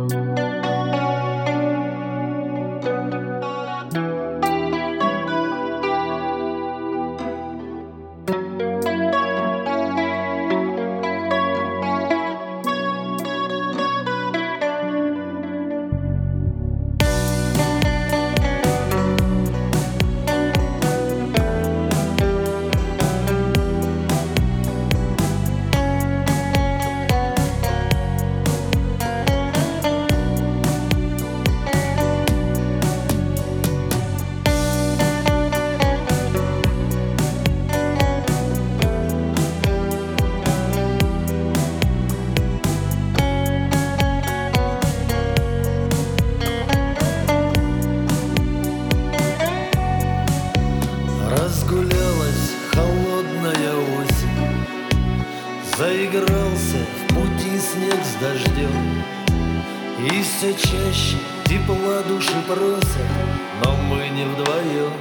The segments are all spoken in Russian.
Разгулялась холодная осень, заигрался в пути снег с дождем, и все чаще тепла души просят, но мы не вдвоем.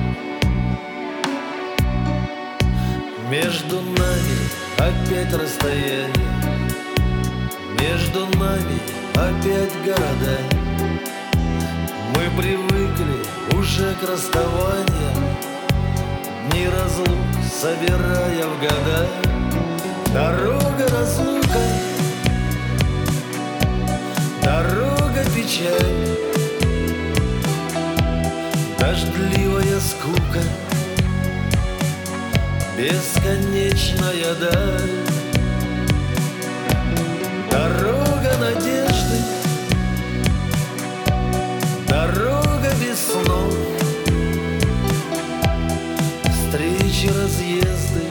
Между нами опять расстояние, между нами опять города. Мы привыкли уже к расставаниям, дни разлук собирая в года. Дорога разлука, дорога печаль, дождливая скука, бесконечная даль. Дорога надежды, дорога без снов, встречи, разъезды,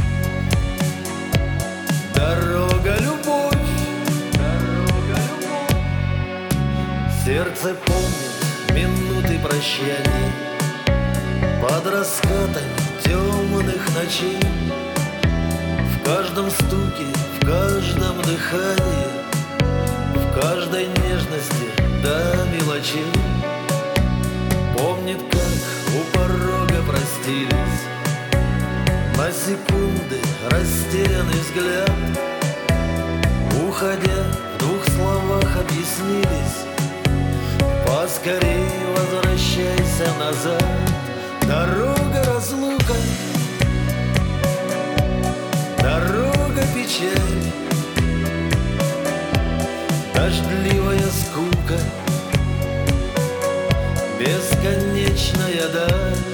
дорога любовь, дорога любовь. Сердце помнит минуты прощания под раскатами темных ночей. В каждом стуке, в каждом дыхании, в каждой нежности до мелочей. Помнит, как у порога простились, на секунды растерянный взгляд, уходя в двух словах объяснились: поскорей возвращайся назад. Дорога разлука, дорога печаль, дождливая скука, бесконечная даль.